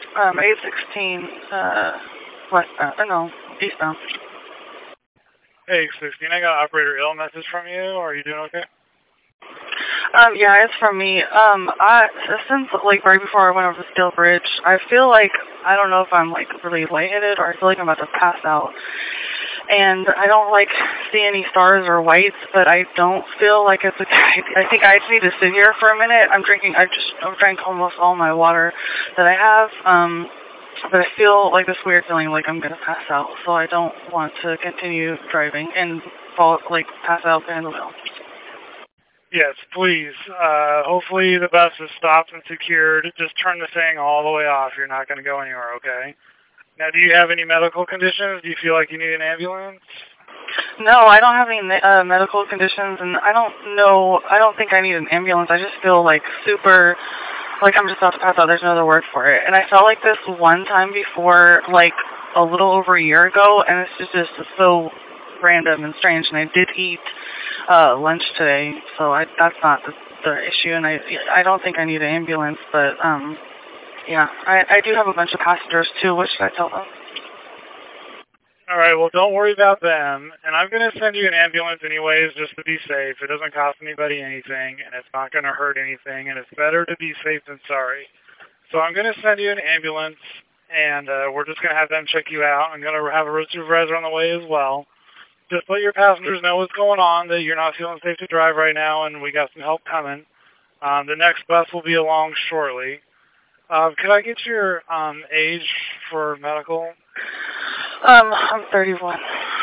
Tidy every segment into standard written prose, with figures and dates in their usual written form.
816, westbound, no, eastbound. Hey, 16, I got an operator ill message from you. Are you doing okay? Yeah, it's from me. Since, like, right before I went over the Steel Bridge, I feel like, I don't know if I'm, like, really lightheaded or I feel like I'm about to pass out. And I don't, like, see any stars or whites, but I don't feel like it's I think I just need to sit here for a minute. I've drank almost all my water that I have, but I feel like this weird feeling like I'm gonna pass out, so I don't want to continue driving and pass out behind the wheel. Yes, please. Hopefully the bus is stopped and secured. Just turn the thing all the way off. You're not going to go anywhere, okay? Now, do you have any medical conditions? Do you feel like you need an ambulance? No, I don't have any medical conditions, and I don't think I need an ambulance. I just feel like super, like I'm just about to pass out. There's no other word for it. And I felt like this one time before, like a little over a year ago, and it's just so random and strange. And I did eat lunch today, so that's not the issue. And I don't think I need an ambulance, but yeah, I do have a bunch of passengers too. What should I tell them? All right, well, don't worry about them. And I'm going to send you an ambulance anyways just to be safe. It doesn't cost anybody anything, and it's not going to hurt anything, and it's better to be safe than sorry. So I'm going to send you an ambulance, and we're just going to have them check you out. I'm going to have a road supervisor on the way as well. Just let your passengers know what's going on, that you're not feeling safe to drive right now, and we got some help coming. The next bus will be along shortly. Could I get your age for medical? I'm 31.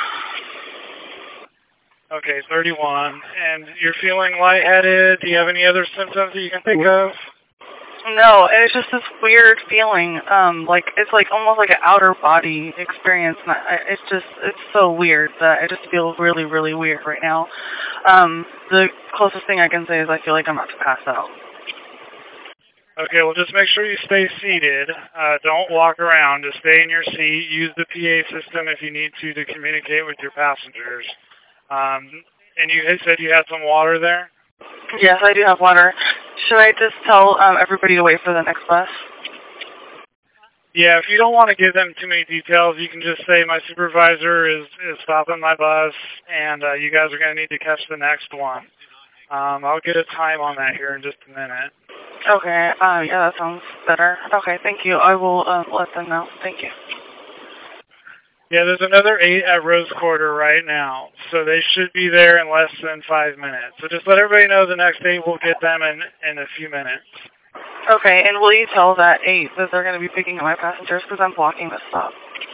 Okay, 31. And you're feeling lightheaded? Do you have any other symptoms that you can think of? No, it's just this weird feeling. It's like almost like an outer body experience. And it's so weird that I just feel really, really weird right now. The closest thing I can say is I feel like I'm about to pass out. Okay, well, just make sure you stay seated. Don't walk around. Just stay in your seat. Use the PA system if you need to communicate with your passengers. And you said you had some water there? Yes, I do have water. Should I just tell everybody to wait for the next bus? Yeah, if you don't want to give them too many details, you can just say my supervisor is stopping my bus, and you guys are going to need to catch the next one. I'll get a time on that here in just a minute. Okay, yeah, that sounds better. Okay, thank you. I will let them know. Thank you. Yeah, there's another 8 at Rose Quarter right now, so they should be there in less than 5 minutes. So just let everybody know the next 8 will get them in a few minutes. Okay, and will you tell that 8 that they're going to be picking up my passengers because I'm blocking the stop?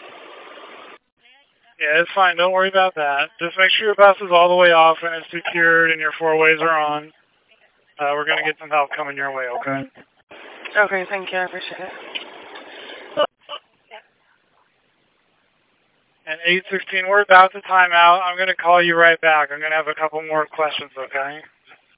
Yeah, it's fine. Don't worry about that. Just make sure your bus is all the way off and it's secured and your 4-ways are on. We're going to get some help coming your way, okay? Okay, thank you. I appreciate it. And 816, we're about to time out. I'm going to call you right back. I'm going to have a couple more questions, okay?